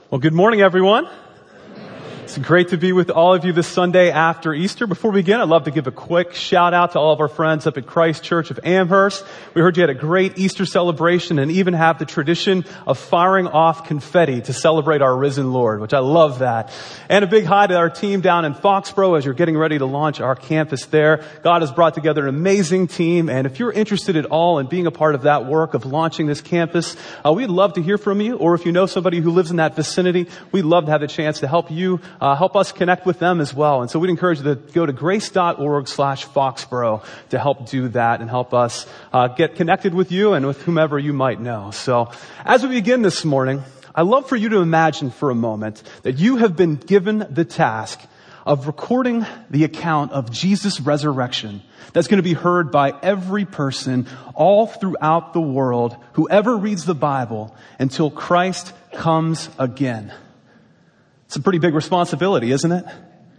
Well, good morning, everyone. It's great to be with all of you this Sunday after Easter. Before we begin, I'd love to give a quick shout out to all of our friends up at Christ Church of Amherst. We heard you had a great Easter celebration and even have the tradition of firing off confetti to celebrate our risen Lord, which I love that. And a big hi to our team down in Foxborough as you're getting ready to launch our campus there. God has brought together an amazing team, and if you're interested at all in being a part of that work of launching this campus, we'd love to hear from you. Or if you know somebody who lives in that vicinity, we'd love to have a chance to help you help us connect with them as well. And so we'd encourage you to go to grace.org/Foxborough to help do that and help us get connected with you and with whomever you might know. So as we begin this morning, I'd love for you to imagine for a moment that you have been given the task of recording the account of Jesus' resurrection that's going to be heard by every person all throughout the world, whoever reads the Bible, until Christ comes again. It's a pretty big responsibility, isn't it?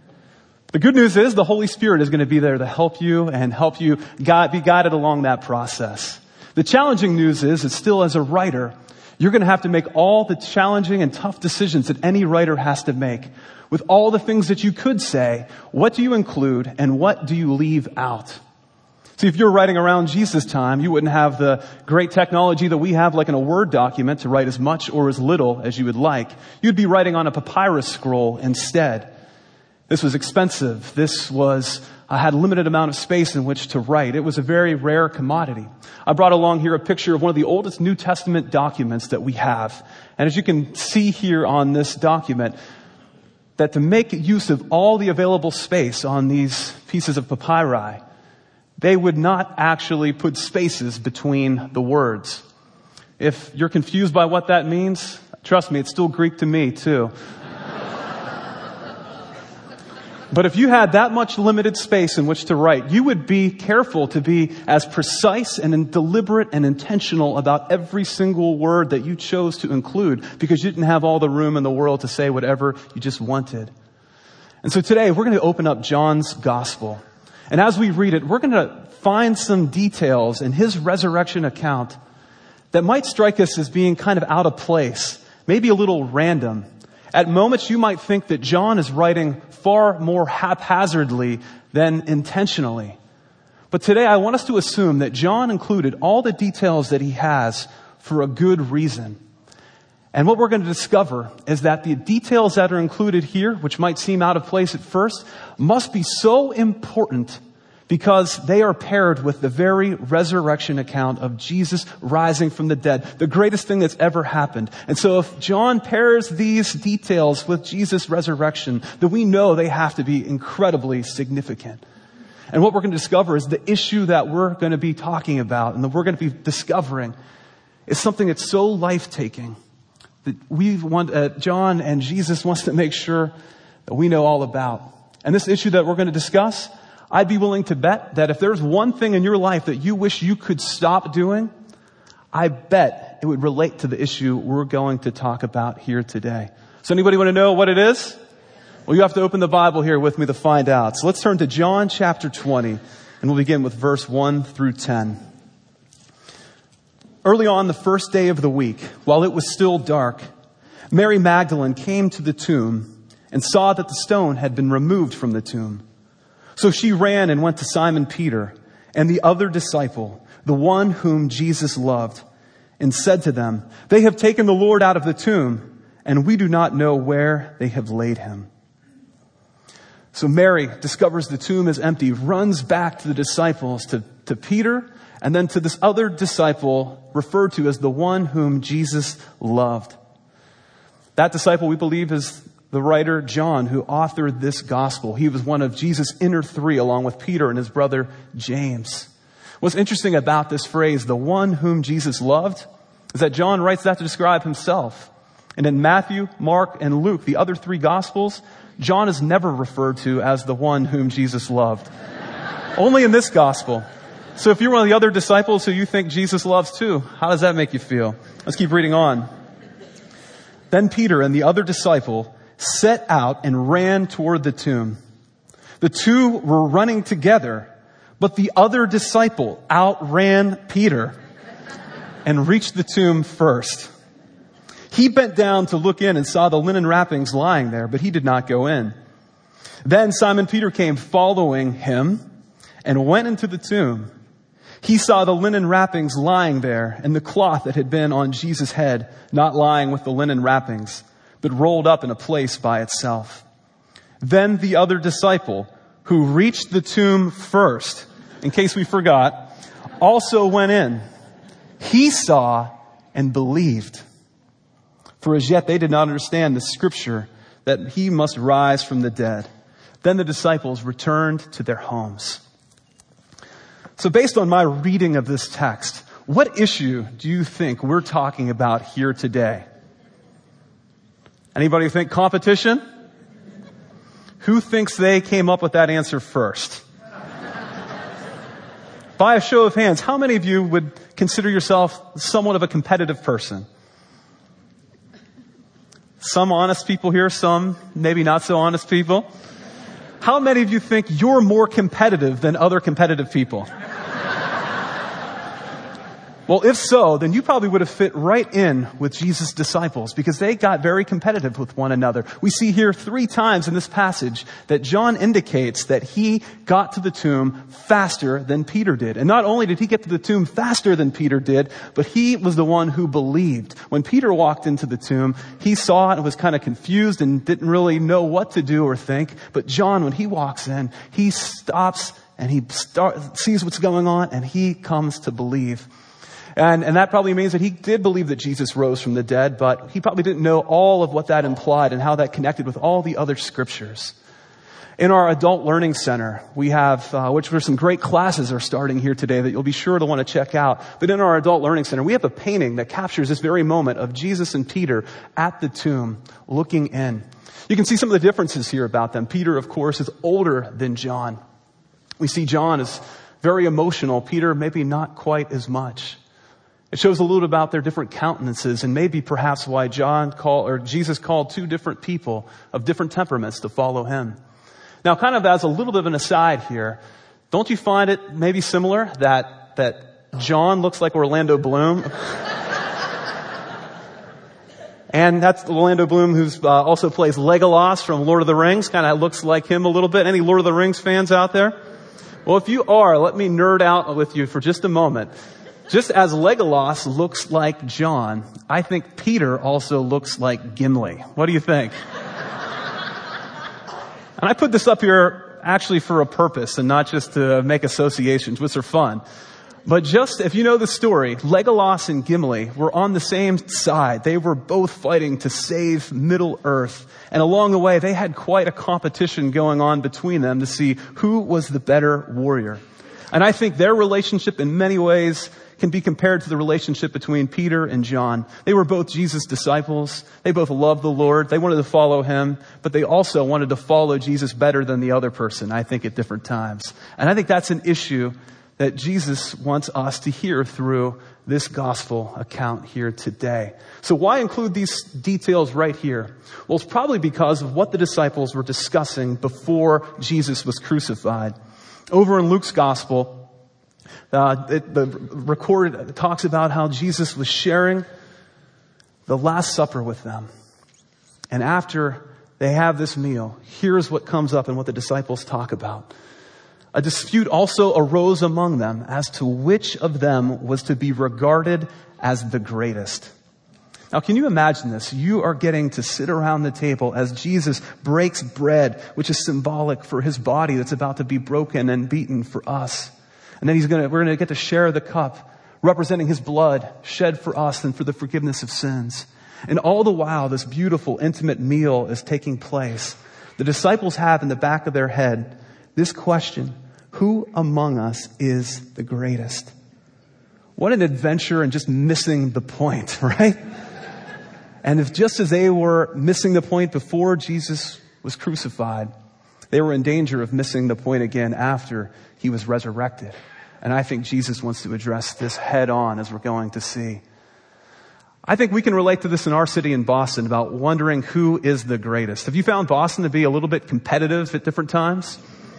The good news is the Holy Spirit is going to be there to help you and help you be guided along that process. The challenging news is that still as a writer, you're going to have to make all the challenging and tough decisions that any writer has to make. With all the things that you could say, what do you include and what do you leave out? See, if you're writing around Jesus' time, you wouldn't have the great technology that we have, like in a Word document, to write as much or as little as you would like. You'd be writing on a papyrus scroll instead. This was expensive. This had a limited amount of space in which to write. It was a very rare commodity. I brought along here a picture of one of the oldest New Testament documents that we have. And as you can see here on this document, that to make use of all the available space on these pieces of papyri, they would not actually put spaces between the words. If you're confused by what that means, trust me, it's still Greek to me too. But if you had that much limited space in which to write, you would be careful to be as precise and deliberate and intentional about every single word that you chose to include, because you didn't have all the room in the world to say whatever you just wanted. And so today we're going to open up John's Gospel. And as we read it, we're going to find some details in his resurrection account that might strike us as being kind of out of place, maybe a little random. At moments, you might think that John is writing far more haphazardly than intentionally. But today, I want us to assume that John included all the details that he has for a good reason. And what we're going to discover is that the details that are included here, which might seem out of place at first, must be so important because they are paired with the very resurrection account of Jesus rising from the dead, the greatest thing that's ever happened. And so if John pairs these details with Jesus' resurrection, then we know they have to be incredibly significant. And what we're going to discover is the issue that we're going to be talking about and that we're going to be discovering is something that's so life-taking that John and Jesus wants to make sure that we know all about. And this issue that we're going to discuss, I'd be willing to bet that if there's one thing in your life that you wish you could stop doing, I bet it would relate to the issue we're going to talk about here today. So anybody want to know what it is? Well, you have to open the Bible here with me to find out. So let's turn to John chapter 20, and we'll begin with verse 1 through 10. Early on the first day of the week, while it was still dark, Mary Magdalene came to the tomb and saw that the stone had been removed from the tomb. So she ran and went to Simon Peter and the other disciple, the one whom Jesus loved, and said to them, "They have taken the Lord out of the tomb, and we do not know where they have laid him." So Mary discovers the tomb is empty, runs back to the disciples, to Peter, and then to this other disciple referred to as the one whom Jesus loved. That disciple, we believe, is the writer John, who authored this gospel. He was one of Jesus' inner three, along with Peter and his brother James. What's interesting about this phrase, the one whom Jesus loved, is that John writes that to describe himself. And in Matthew, Mark, and Luke, the other three gospels, John is never referred to as the one whom Jesus loved. Only in this gospel. So if you're one of the other disciples who you think Jesus loves too, how does that make you feel? Let's keep reading on. Then Peter and the other disciple set out and ran toward the tomb. The two were running together, but the other disciple outran Peter and reached the tomb first. He bent down to look in and saw the linen wrappings lying there, but he did not go in. Then Simon Peter came following him and went into the tomb. He saw the linen wrappings lying there and the cloth that had been on Jesus' head, not lying with the linen wrappings, but rolled up in a place by itself. Then the other disciple, who reached the tomb first, in case we forgot, also went in. He saw and believed. For as yet they did not understand the scripture that he must rise from the dead. Then the disciples returned to their homes. So based on my reading of this text, what issue do you think we're talking about here today? Anybody think competition? Who thinks they came up with that answer first? By a show of hands, how many of you would consider yourself somewhat of a competitive person? Some honest people here, some maybe not so honest people. How many of you think you're more competitive than other competitive people? Well, if so, then you probably would have fit right in with Jesus' disciples because they got very competitive with one another. We see here 3 times in this passage that John indicates that he got to the tomb faster than Peter did. And not only did he get to the tomb faster than Peter did, but he was the one who believed. When Peter walked into the tomb, he saw it and was kind of confused and didn't really know what to do or think. But John, when he walks in, he stops and he sees what's going on and he comes to believe. And that probably means that he did believe that Jesus rose from the dead, but he probably didn't know all of what that implied and how that connected with all the other scriptures. In our adult learning center, we have, which there's some great classes are starting here today that you'll be sure to want to check out. But in our adult learning center, we have a painting that captures this very moment of Jesus and Peter at the tomb looking in. You can see some of the differences here about them. Peter, of course, is older than John. We see John is very emotional. Peter, maybe not quite as much. It shows a little about their different countenances and maybe perhaps why Jesus called 2 different people of different temperaments to follow him. Now, kind of as a little bit of an aside here, don't you find it maybe similar that John looks like Orlando Bloom? And that's Orlando Bloom, who's also plays Legolas from Lord of the Rings. Kind of looks like him a little bit. Any Lord of the Rings fans out there? Well, if you are, let me nerd out with you for just a moment. Just as Legolas looks like John, I think Peter also looks like Gimli. What do you think? And I put this up here actually for a purpose and not just to make associations, which are fun. But just, if you know the story, Legolas and Gimli were on the same side. They were both fighting to save Middle Earth. And along the way, they had quite a competition going on between them to see who was the better warrior. And I think their relationship in many ways can be compared to the relationship between Peter and John. They were both Jesus' disciples. They both loved the Lord. They wanted to follow him, but they also wanted to follow Jesus better than the other person, I think, at different times. And I think that's an issue that Jesus wants us to hear through this gospel account here today. So why include these details right here? Well, it's probably because of what the disciples were discussing before Jesus was crucified. Over in Luke's gospel, it talks about how Jesus was sharing the Last Supper with them. And after they have this meal, here's what comes up and what the disciples talk about. A dispute also arose among them as to which of them was to be regarded as the greatest. Now, can you imagine this? You are getting to sit around the table as Jesus breaks bread, which is symbolic for his body that's about to be broken and beaten for us. And then we're going to get to share the cup, representing his blood shed for us and for the forgiveness of sins. And all the while, this beautiful, intimate meal is taking place. The disciples have in the back of their head this question: who among us is the greatest? What an adventure and just missing the point, right? And if just as they were missing the point before Jesus was crucified, they were in danger of missing the point again after he was resurrected. And I think Jesus wants to address this head on, as we're going to see. I think we can relate to this in our city in Boston about wondering who is the greatest. Have you found Boston to be a little bit competitive at different times?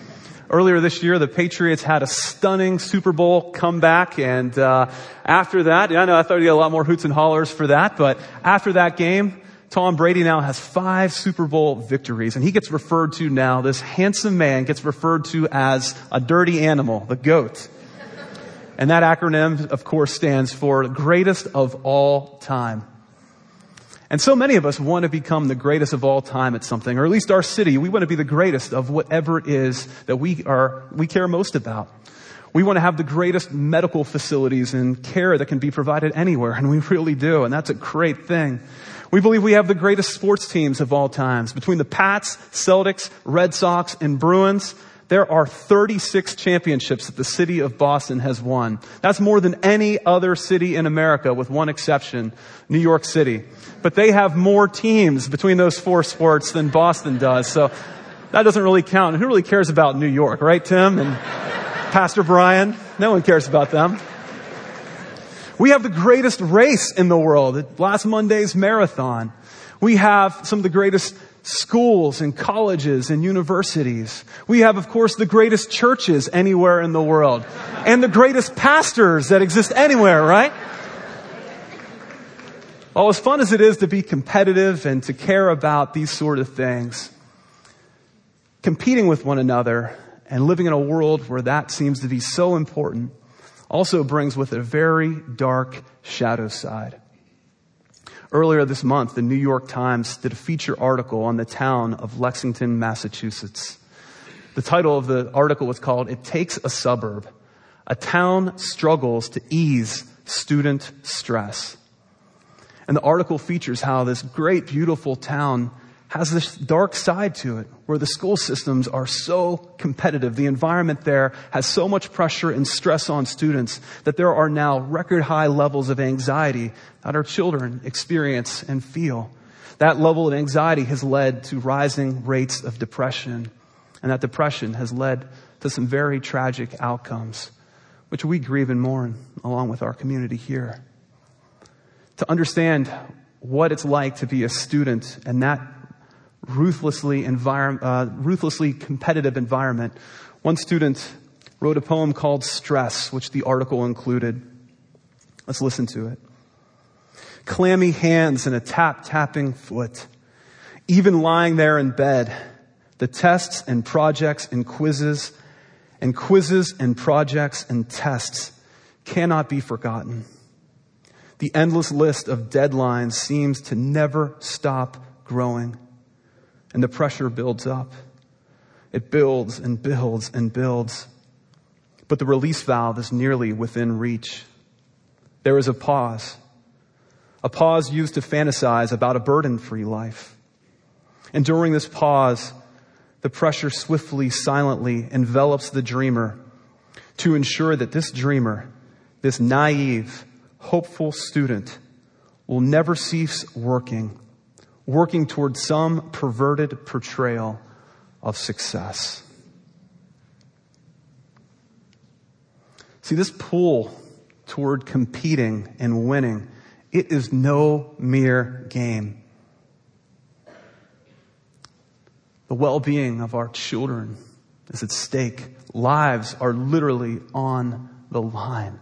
Earlier this year, the Patriots had a stunning Super Bowl comeback, and after that, I know I thought you'd get a lot more hoots and hollers for that, but after that game, Tom Brady now has 5 Super Bowl victories, and he gets referred to now, this handsome man gets referred to as a dirty animal, the GOAT. And that acronym, of course, stands for greatest of all time. And so many of us want to become the greatest of all time at something, or at least our city. We want to be the greatest of whatever it is that we care most about. We want to have the greatest medical facilities and care that can be provided anywhere, and we really do, and that's a great thing. We believe we have the greatest sports teams of all times. Between the Pats, Celtics, Red Sox, and Bruins, there are 36 championships that the city of Boston has won. That's more than any other city in America, with one exception, New York City. But they have more teams between those 4 sports than Boston does, so that doesn't really count. And who really cares about New York, right, Tim and Pastor Brian? No one cares about them. We have the greatest race in the world, last Monday's marathon. We have some of the greatest schools and colleges and universities. We have, of course, the greatest churches anywhere in the world. And the greatest pastors that exist anywhere, right? Well, as fun as it is to be competitive and to care about these sort of things, competing with one another and living in a world where that seems to be so important also brings with it a very dark shadow side. Earlier this month, the New York Times did a feature article on the town of Lexington, Massachusetts. The title of the article was called, "It Takes a Suburb. A Town Struggles to Ease Student Stress." And the article features how this great, beautiful town has this dark side to it, where the school systems are so competitive. The environment there has so much pressure and stress on students that there are now record high levels of anxiety that our children experience and feel. That level of anxiety has led to rising rates of depression, and that depression has led to some very tragic outcomes, which we grieve and mourn along with our community here. To understand what it's like to be a student in that ruthlessly competitive environment, one student wrote a poem called Stress, which the article included. Let's listen to it. Clammy hands and a tapping foot. Even lying there in bed, the tests and projects and quizzes and projects and tests cannot be forgotten. The endless list of deadlines seems to never stop growing. And the pressure builds up. It builds and builds and builds. But the release valve is nearly within reach. There is a pause used to fantasize about a burden-free life. And during this pause, the pressure swiftly, silently envelops the dreamer to ensure that this dreamer, this naive, hopeful student, will never cease working towards some perverted portrayal of success. See, this pull toward competing and winning, it is no mere game. The well-being of our children is at stake. Lives are literally on the line.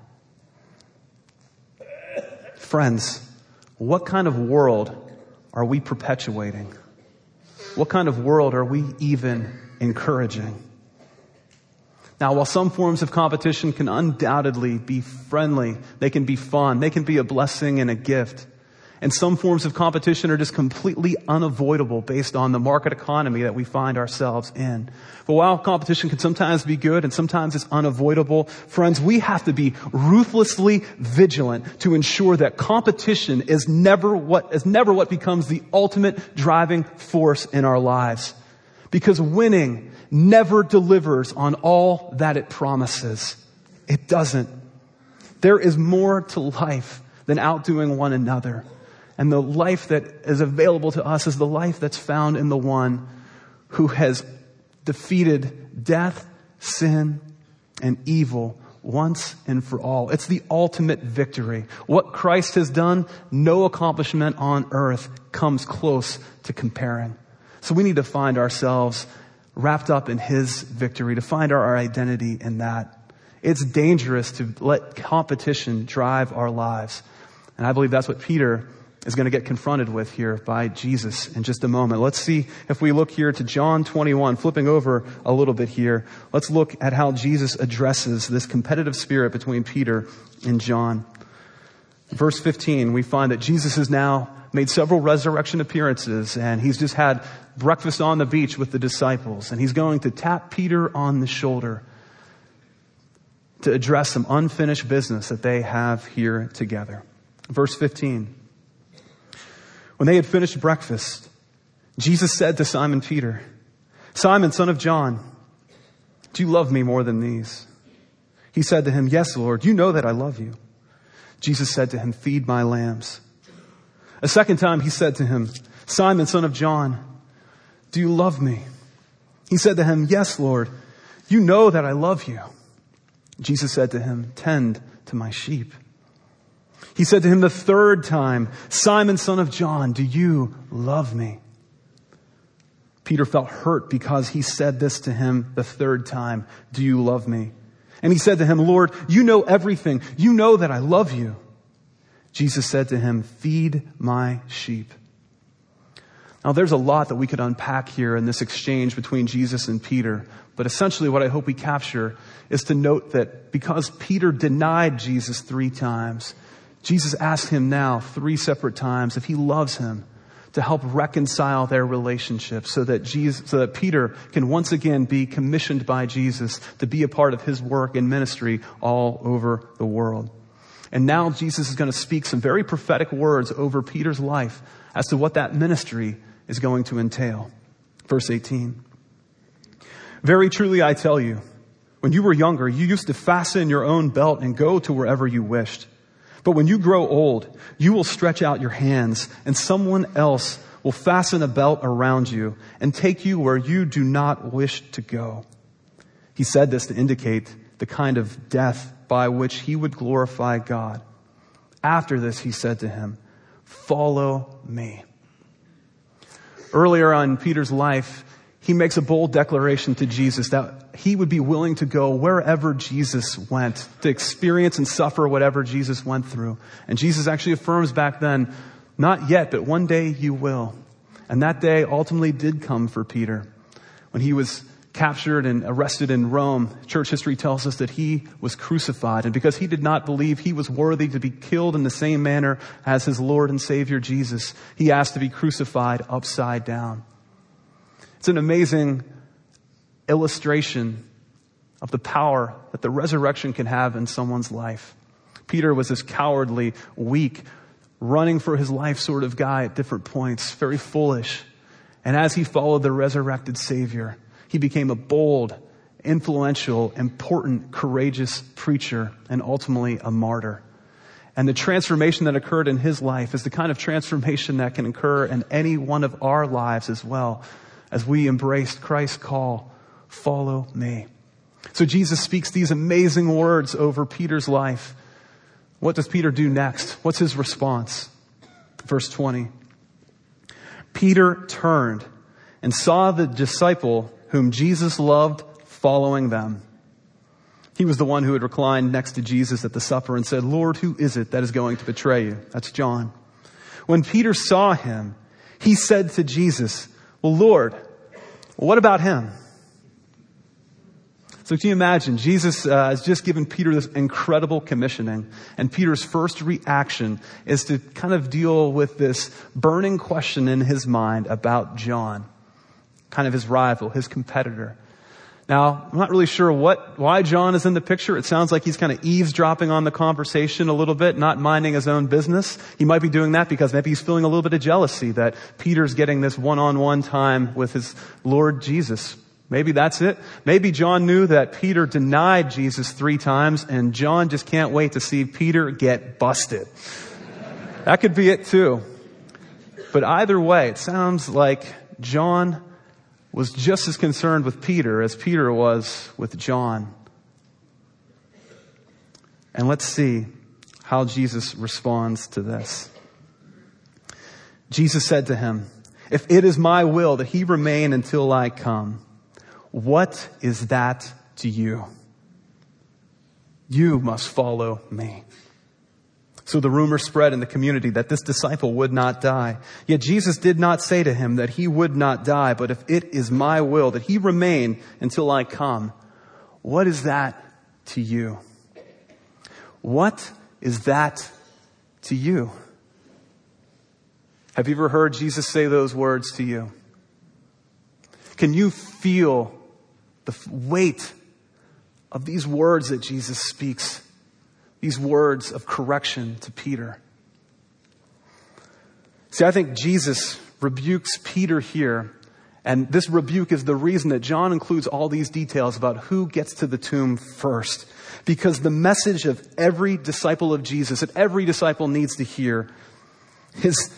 Friends, what kind of world are we perpetuating? What kind of world are we even encouraging? Now, while some forms of competition can undoubtedly be friendly, they can be fun, they can be a blessing and a gift, and some forms of competition are just completely unavoidable based on the market economy that we find ourselves in. But while competition can sometimes be good and sometimes it's unavoidable, friends, we have to be ruthlessly vigilant to ensure that competition is never what becomes the ultimate driving force in our lives. Because winning never delivers on all that it promises. It doesn't. There is more to life than outdoing one another. And the life that is available to us is the life that's found in the one who has defeated death, sin, and evil once and for all. It's the ultimate victory. What Christ has done, no accomplishment on earth comes close to comparing. So we need to find ourselves wrapped up in his victory, to find our identity in that. It's dangerous to let competition drive our lives. And I believe that's what Peter is going to get confronted with here by Jesus in just a moment. Let's see if we look here to John 21, flipping over a little bit here. Let's look at how Jesus addresses this competitive spirit between Peter and John. Verse 15, we find that Jesus has now made several resurrection appearances, and he's just had breakfast on the beach with the disciples, and he's going to tap Peter on the shoulder to address some unfinished business that they have here together. Verse 15. When they had finished breakfast, Jesus said to Simon Peter, "Simon, son of John, do you love me more than these?" He said to him, "Yes, Lord, you know that I love you." Jesus said to him, "Feed my lambs." A second time he said to him, "Simon, son of John, do you love me?" He said to him, "Yes, Lord, you know that I love you." Jesus said to him, "Tend to my sheep." He said to him the third time, "Simon, son of John, do you love me?" Peter felt hurt because he said this to him the third time, "Do you love me?" And he said to him, "Lord, you know everything. You know that I love you." Jesus said to him, "Feed my sheep." Now there's a lot that we could unpack here in this exchange between Jesus and Peter. But essentially what I hope we capture is to note that because Peter denied Jesus 3 times, Jesus asked him now 3 separate times if he loves him, to help reconcile their relationship so that Peter can once again be commissioned by Jesus to be a part of his work and ministry all over the world. And now Jesus is going to speak some very prophetic words over Peter's life as to what that ministry is going to entail. Verse 18. "Very truly I tell you, when you were younger, you used to fasten your own belt and go to wherever you wished. But when you grow old, you will stretch out your hands, and someone else will fasten a belt around you and take you where you do not wish to go." He said this to indicate the kind of death by which he would glorify God. After this, he said to him, "Follow me." Earlier on in Peter's life, he makes a bold declaration to Jesus that he would be willing to go wherever Jesus went, to experience and suffer whatever Jesus went through. And Jesus actually affirms back then, "Not yet, but one day you will." And that day ultimately did come for Peter. When he was captured and arrested in Rome, church history tells us that he was crucified. And because he did not believe he was worthy to be killed in the same manner as his Lord and Savior Jesus, he asked to be crucified upside down. It's an amazing illustration of the power that the resurrection can have in someone's life. Peter was this cowardly, weak, running for his life sort of guy at different points, very foolish. And as he followed the resurrected Savior, he became a bold, influential, important, courageous preacher, and ultimately a martyr. And the transformation that occurred in his life is the kind of transformation that can occur in any one of our lives as well, as we embraced Christ's call, "Follow me." So Jesus speaks these amazing words over Peter's life. What does Peter do next? What's his response? Verse 20. Peter turned and saw the disciple whom Jesus loved following them. He was the one who had reclined next to Jesus at the supper and said, "Lord, who is it that is going to betray you?" That's John. When Peter saw him, he said to Jesus, "Well, Lord, what about him?" So can you imagine, Jesus has just given Peter this incredible commissioning, and Peter's first reaction is to kind of deal with this burning question in his mind about John, kind of his rival, his competitor. Now, I'm not really sure why John is in the picture. It sounds like he's kind of eavesdropping on the conversation a little bit, not minding his own business. He might be doing that because maybe he's feeling a little bit of jealousy that Peter's getting this one-on-one time with his Lord Jesus. Maybe that's it. Maybe John knew that Peter denied Jesus 3 times, and John just can't wait to see Peter get busted. That could be it too. But either way, it sounds like John was just as concerned with Peter as Peter was with John. And let's see how Jesus responds to this. Jesus said to him, "If it is my will that he remain until I come, what is that to you? You must follow me. So the rumor spread in the community that this disciple would not die. Yet Jesus did not say to him that he would not die, but if it is my will that he remain until I come. What is that to you? What is that to you? Have you ever heard Jesus say those words to you? Can you feel the weight of these words that Jesus speaks? These words of correction to Peter. See, I think Jesus rebukes Peter here. And this rebuke is the reason that John includes all these details about who gets to the tomb first. Because the message of every disciple of Jesus, that every disciple needs to hear, is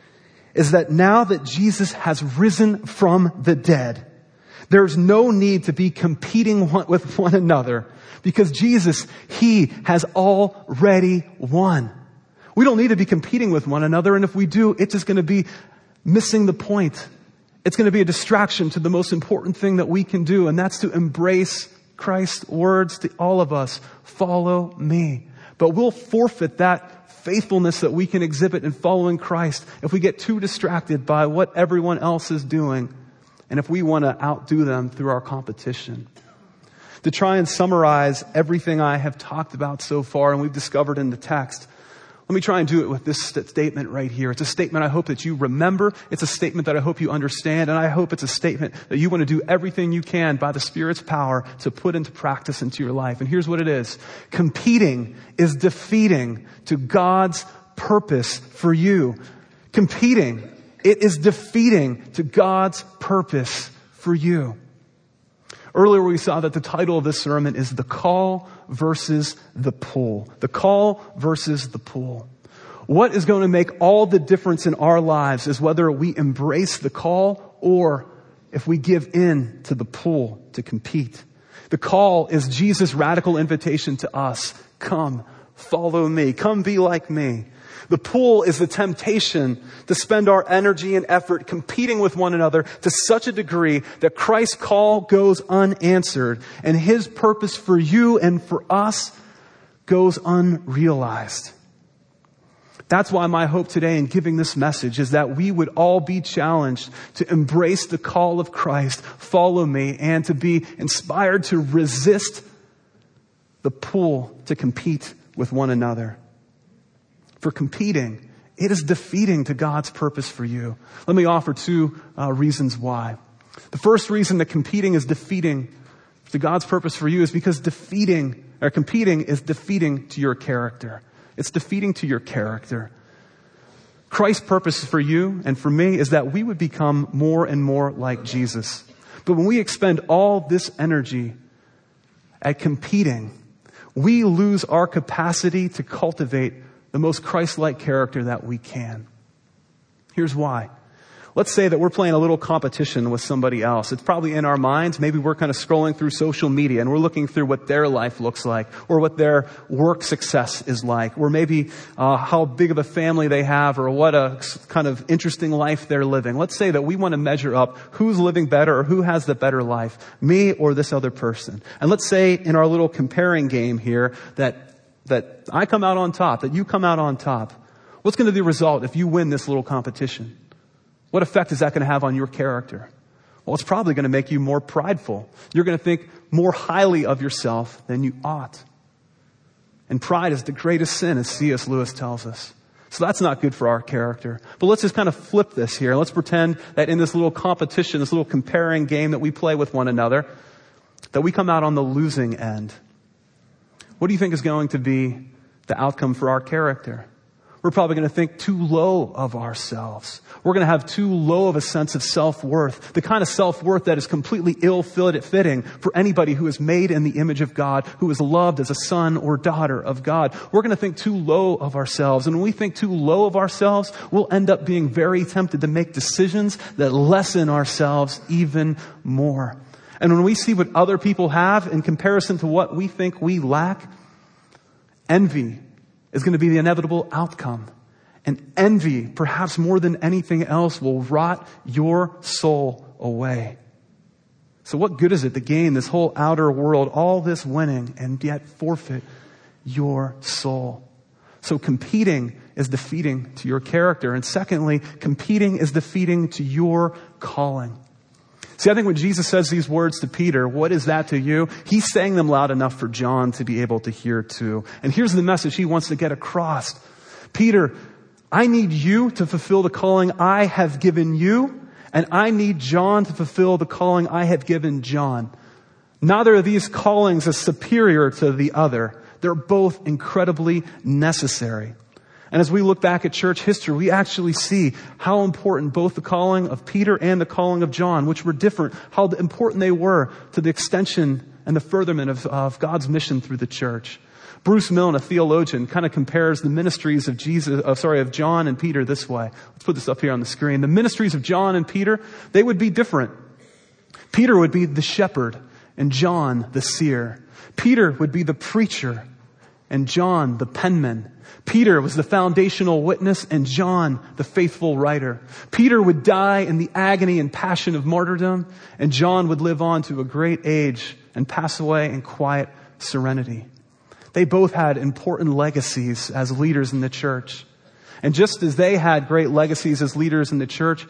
that now that Jesus has risen from the dead, there's no need to be competing with one another. Because Jesus, he has already won. We don't need to be competing with one another. And if we do, it's just going to be missing the point. It's going to be a distraction to the most important thing that we can do. And that's to embrace Christ's words to all of us. Follow me. But we'll forfeit that faithfulness that we can exhibit in following Christ if we get too distracted by what everyone else is doing. And if we want to outdo them through our competition. To try and summarize everything I have talked about so far and we've discovered in the text, let me try and do it with this statement right here. It's a statement I hope that you remember. It's a statement that I hope you understand. And I hope it's a statement that you want to do everything you can by the Spirit's power to put into practice into your life. And here's what it is. Competing is defeating to God's purpose for you. Competing, it is defeating to God's purpose for you. Earlier we saw that the title of this sermon is The Call versus the Pull. The Call versus the Pull. What is going to make all the difference in our lives is whether we embrace the call or if we give in to the pull to compete. The call is Jesus' radical invitation to us. Come, follow me. Come be like me. The pull is the temptation to spend our energy and effort competing with one another to such a degree that Christ's call goes unanswered and his purpose for you and for us goes unrealized. That's why my hope today in giving this message is that we would all be challenged to embrace the call of Christ, follow me, and to be inspired to resist the pull to compete with one another. For competing, it is defeating to God's purpose for you. Let me offer two reasons why. The first reason that competing is defeating to God's purpose for you is because competing is defeating to your character. It's defeating to your character. Christ's purpose for you and for me is that we would become more and more like Jesus. But when we expend all this energy at competing, we lose our capacity to cultivate the most Christ-like character that we can. Here's why. Let's say that we're playing a little competition with somebody else. It's probably in our minds. Maybe we're kind of scrolling through social media and we're looking through what their life looks like or what their work success is like or maybe how big of a family they have or what a kind of interesting life they're living. Let's say that we want to measure up who's living better or who has the better life, me or this other person. And let's say in our little comparing game here that I come out on top, that you come out on top. What's going to be the result if you win this little competition? What effect is that going to have on your character? Well, it's probably going to make you more prideful. You're going to think more highly of yourself than you ought. And pride is the greatest sin, as C.S. Lewis tells us. So that's not good for our character. But let's just kind of flip this here. Let's pretend that in this little competition, this little comparing game that we play with one another, that we come out on the losing end. What do you think is going to be the outcome for our character? We're probably going to think too low of ourselves. We're going to have too low of a sense of self-worth. The kind of self-worth that is completely ill-fitting for anybody who is made in the image of God, who is loved as a son or daughter of God. We're going to think too low of ourselves. And when we think too low of ourselves, we'll end up being very tempted to make decisions that lessen ourselves even more. And when we see what other people have in comparison to what we think we lack, envy is going to be the inevitable outcome. And envy, perhaps more than anything else, will rot your soul away. So what good is it to gain this whole outer world, all this winning, and yet forfeit your soul? So competing is defeating to your character. And secondly, competing is defeating to your calling. See, I think when Jesus says these words to Peter, what is that to you? He's saying them loud enough for John to be able to hear too. And here's the message he wants to get across. Peter, I need you to fulfill the calling I have given you, and I need John to fulfill the calling I have given John. Neither of these callings is superior to the other. They're both incredibly necessary. And as we look back at church history, we actually see how important both the calling of Peter and the calling of John, which were different, how important they were to the extension and the furtherment of God's mission through the church. Bruce Milne, a theologian, kind of compares the ministries of John and Peter this way. Let's put this up here on the screen. The ministries of John and Peter, they would be different. Peter would be the shepherd and John the seer. Peter would be the preacher and John the penman. Peter was the foundational witness and John the faithful writer. Peter would die in the agony and passion of martyrdom, and John would live on to a great age and pass away in quiet serenity. They both had important legacies as leaders in the church. And just as they had great legacies as leaders in the church,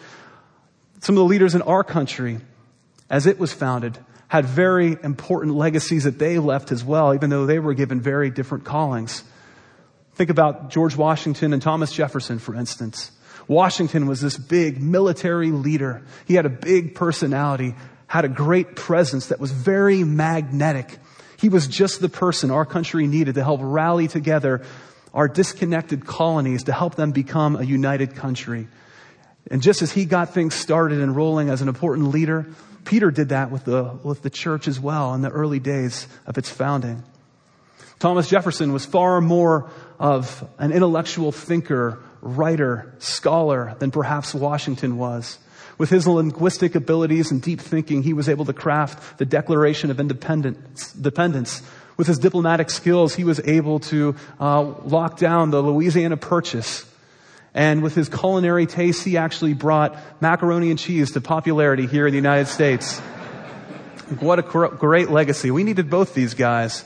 some of the leaders in our country, as it was founded, had very important legacies that they left as well, even though they were given very different callings. Think about George Washington and Thomas Jefferson, for instance. Washington was this big military leader. He had a big personality, had a great presence that was very magnetic. He was just the person our country needed to help rally together our disconnected colonies to help them become a united country. And just as he got things started and rolling as an important leader, Peter did that with the church as well in the early days of its founding. Thomas Jefferson was far more of an intellectual thinker, writer, scholar than perhaps Washington was. With his linguistic abilities and deep thinking, he was able to craft the Declaration of Independence. With his diplomatic skills, he was able to lock down the Louisiana Purchase. And with his culinary taste, he actually brought macaroni and cheese to popularity here in the United States. What a great legacy. We needed both these guys.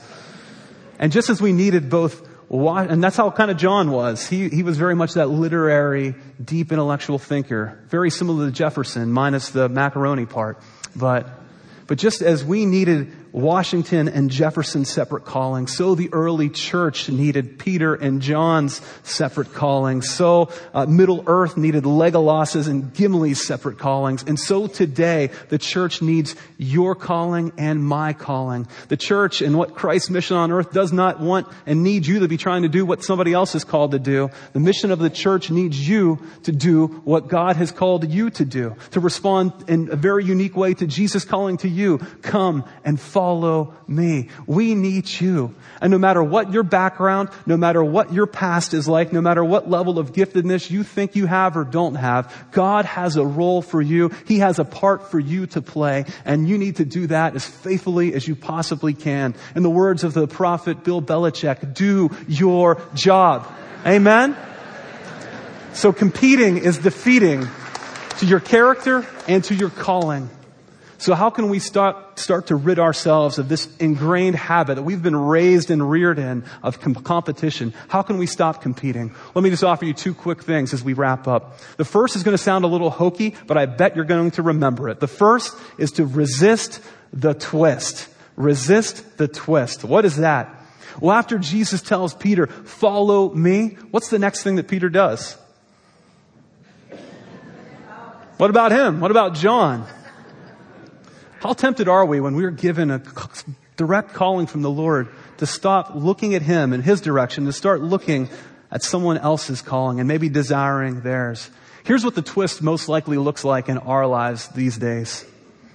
And just as we needed both, and that's how kind of John was. He was very much that literary, deep intellectual thinker. Very similar to Jefferson, minus the macaroni part. But just as we needed Washington and Jefferson's separate callings, so the early church needed Peter and John's separate callings. So Middle Earth needed Legolas's and Gimli's separate callings. And so today, the church needs your calling and my calling. The church and what Christ's mission on earth does not want and need you to be trying to do what somebody else is called to do. The mission of the church needs you to do what God has called you to do, to respond in a very unique way to Jesus calling to you. Come and follow me. We need you. And no matter what your background, no matter what your past is like, no matter what level of giftedness you think you have or don't have, God has a role for you. He has a part for you to play. And you need to do that as faithfully as you possibly can. In the words of the prophet Bill Belichick, do your job. Amen? So competing is defeating to your character and to your calling. So how can we start to rid ourselves of this ingrained habit that we've been raised and reared in of competition? How can we stop competing? Let me just offer you two quick things as we wrap up. The first is going to sound a little hokey, but I bet you're going to remember it. The first is to resist the twist. Resist the twist. What is that? Well, after Jesus tells Peter, follow me, what's the next thing that Peter does? What about him? What about John? How tempted are we when we're given a direct calling from the Lord to stop looking at Him in His direction, to start looking at someone else's calling and maybe desiring theirs? Here's what the twist most likely looks like in our lives these days.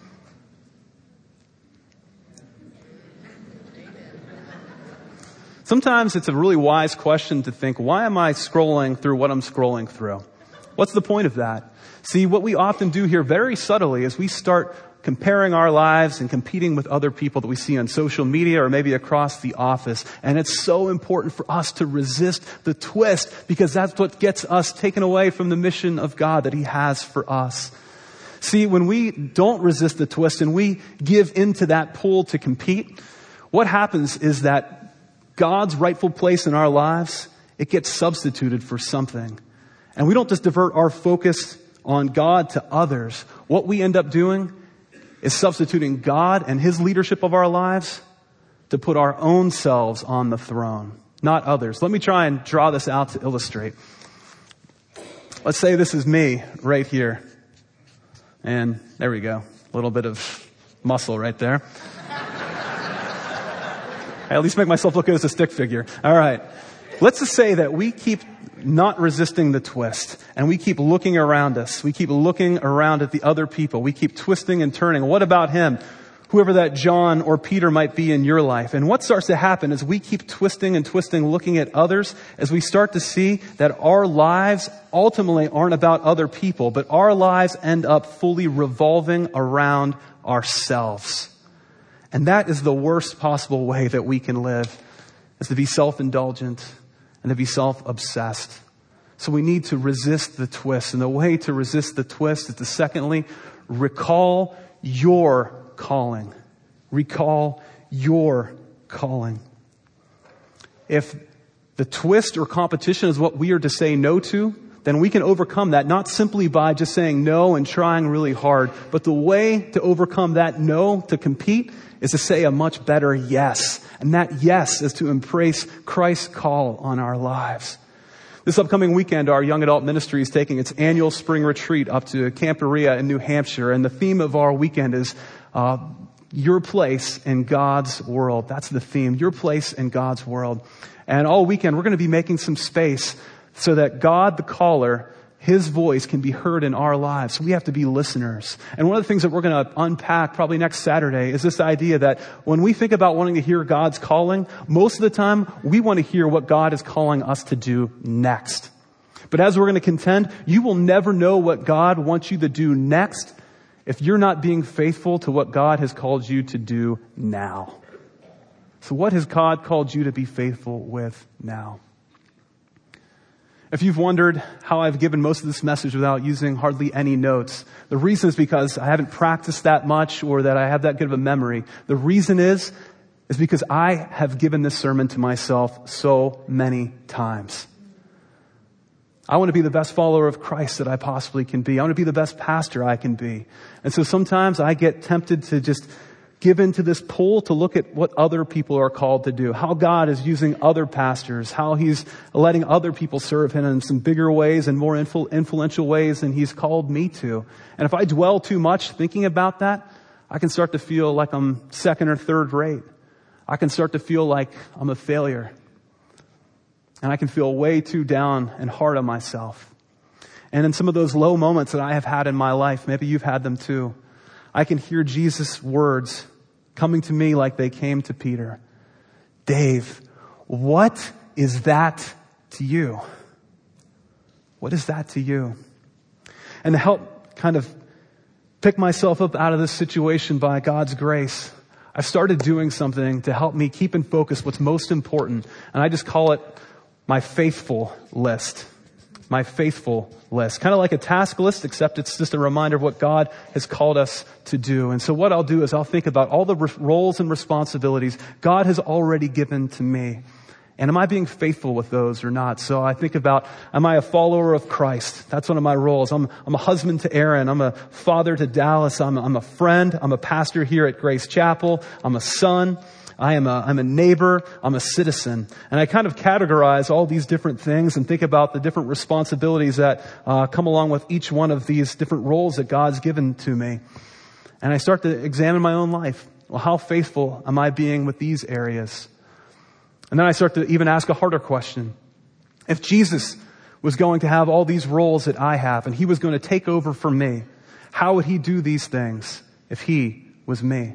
Sometimes it's a really wise question to think, why am I scrolling through what I'm scrolling through? What's the point of that? See, what we often do here very subtly is we start comparing our lives and competing with other people that we see on social media or maybe across the office. And it's so important for us to resist the twist because that's what gets us taken away from the mission of God that He has for us. See, when we don't resist the twist and we give into that pull to compete, what happens is that God's rightful place in our lives, it gets substituted for something. And we don't just divert our focus on God to others. What we end up doing is substituting God and His leadership of our lives to put our own selves on the throne, not others. Let me try and draw this out to illustrate. Let's say this is me right here. And there we go. A little bit of muscle right there. I at least make myself look good as a stick figure. All right. Let's just say that we keep not resisting the twist and we keep looking around us. We keep looking around at the other people. We keep twisting and turning. What about him? Whoever that John or Peter might be in your life. And what starts to happen is we keep twisting and twisting, looking at others, as we start to see that our lives ultimately aren't about other people, but our lives end up fully revolving around ourselves. And that is the worst possible way that we can live, is to be self-indulgent and to be self-obsessed. So we need to resist the twist. And the way to resist the twist is to secondly, recall your calling. Recall your calling. If the twist or competition is what we are to say no to, then we can overcome that not simply by just saying no and trying really hard, but the way to overcome that no to compete is to say a much better yes. And that yes is to embrace Christ's call on our lives. This upcoming weekend, our young adult ministry is taking its annual spring retreat up to Camp Berea in New Hampshire. And the theme of our weekend is your place in God's world. That's the theme, your place in God's world. And all weekend, we're going to be making some space so that God, the caller, His voice can be heard in our lives. So we have to be listeners. And one of the things that we're going to unpack probably next Saturday is this idea that when we think about wanting to hear God's calling, most of the time we want to hear what God is calling us to do next. But as we're going to contend, you will never know what God wants you to do next if you're not being faithful to what God has called you to do now. So what has God called you to be faithful with now? If you've wondered how I've given most of this message without using hardly any notes, the reason is because I haven't practiced that much or that I have that good of a memory. The reason is because I have given this sermon to myself so many times. I want to be the best follower of Christ that I possibly can be. I want to be the best pastor I can be. And so sometimes I get tempted to just give into this pull to look at what other people are called to do, how God is using other pastors, how He's letting other people serve Him in some bigger ways and more influential ways than He's called me to. And if I dwell too much thinking about that, I can start to feel like I'm second or third rate. I can start to feel like I'm a failure. And I can feel way too down and hard on myself. And in some of those low moments that I have had in my life, maybe you've had them too, I can hear Jesus' words coming to me like they came to Peter. Dave, what is that to you? What is that to you? And to help kind of pick myself up out of this situation by God's grace, I've started doing something to help me keep in focus what's most important. And I just call it my faithful list. My faithful list. Kind of like a task list, except it's just a reminder of what God has called us to do. And so what I'll do is I'll think about all the roles and responsibilities God has already given to me. And am I being faithful with those or not? So I think about, am I a follower of Christ? That's one of my roles. I'm a husband to Aaron. I'm a father to Dallas. I'm a friend. I'm a pastor here at Grace Chapel. I'm a son. I'm a neighbor. I'm a citizen. And I kind of categorize all these different things and think about the different responsibilities that come along with each one of these different roles that God's given to me. And I start to examine my own life. Well, how faithful am I being with these areas? And then I start to even ask a harder question. If Jesus was going to have all these roles that I have and He was going to take over for me, how would He do these things if He was me?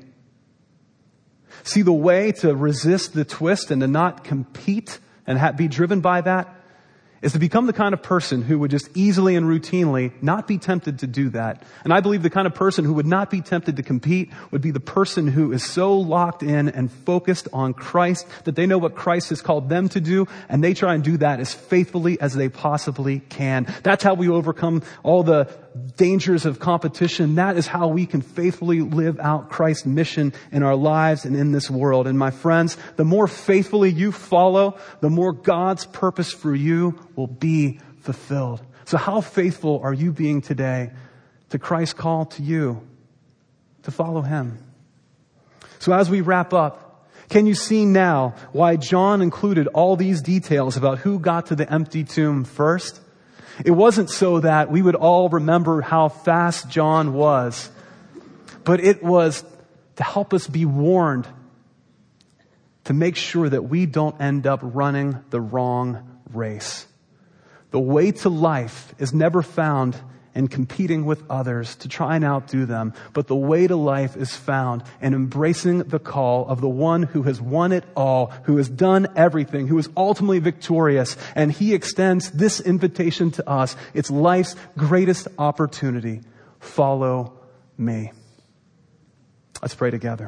See, the way to resist the twist and to not compete and be driven by that is to become the kind of person who would just easily and routinely not be tempted to do that. And I believe the kind of person who would not be tempted to compete would be the person who is so locked in and focused on Christ that they know what Christ has called them to do, and they try and do that as faithfully as they possibly can. That's how we overcome all the dangers of competition, that is how we can faithfully live out Christ's mission in our lives and in this world. And my friends, the more faithfully you follow, the more God's purpose for you will be fulfilled. So how faithful are you being today to Christ's call to you to follow him? So as we wrap up, can you see now why John included all these details about who got to the empty tomb first? It wasn't so that we would all remember how fast John was, but it was to help us be warned, to make sure that we don't end up running the wrong race. The way to life is never found in competing with others to try and outdo them, but the way to life is found in embracing the call of the one who has won it all, who has done everything, who is ultimately victorious, and he extends this invitation to us. It's life's greatest opportunity. Follow me. Let's pray together.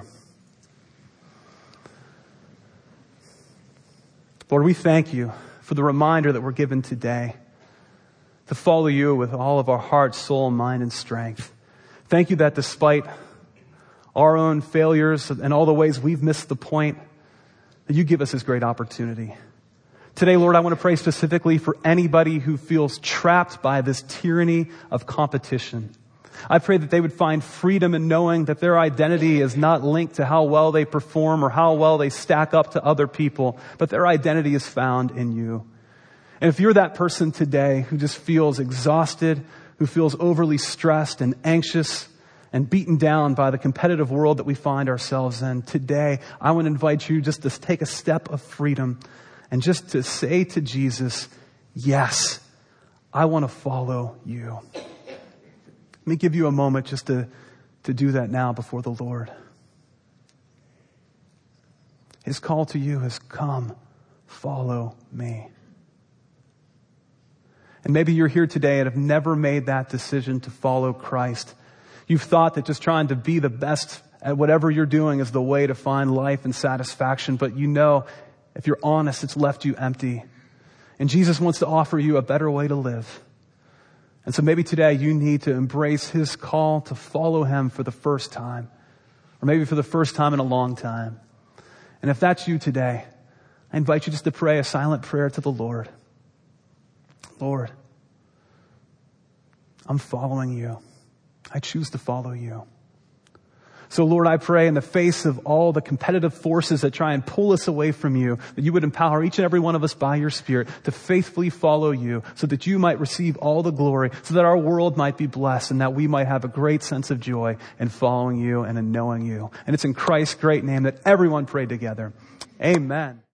Lord, we thank you for the reminder that we're given today to follow you with all of our heart, soul, mind, and strength. Thank you that despite our own failures and all the ways we've missed the point, that you give us this great opportunity. Today, Lord, I want to pray specifically for anybody who feels trapped by this tyranny of competition. I pray that they would find freedom in knowing that their identity is not linked to how well they perform or how well they stack up to other people, but their identity is found in you. And if you're that person today who just feels exhausted, who feels overly stressed and anxious and beaten down by the competitive world that we find ourselves in, today I want to invite you just to take a step of freedom and just to say to Jesus, yes, I want to follow you. Let me give you a moment just to do that now before the Lord. His call to you has come, follow me. And maybe you're here today and have never made that decision to follow Christ. You've thought that just trying to be the best at whatever you're doing is the way to find life and satisfaction. But you know, if you're honest, it's left you empty. And Jesus wants to offer you a better way to live. And so maybe today you need to embrace his call to follow him for the first time. Or maybe for the first time in a long time. And if that's you today, I invite you just to pray a silent prayer to the Lord. Lord, I'm following you. I choose to follow you. So Lord, I pray in the face of all the competitive forces that try and pull us away from you, that you would empower each and every one of us by your Spirit to faithfully follow you so that you might receive all the glory, so that our world might be blessed and that we might have a great sense of joy in following you and in knowing you. And it's in Christ's great name that everyone prayed together. Amen.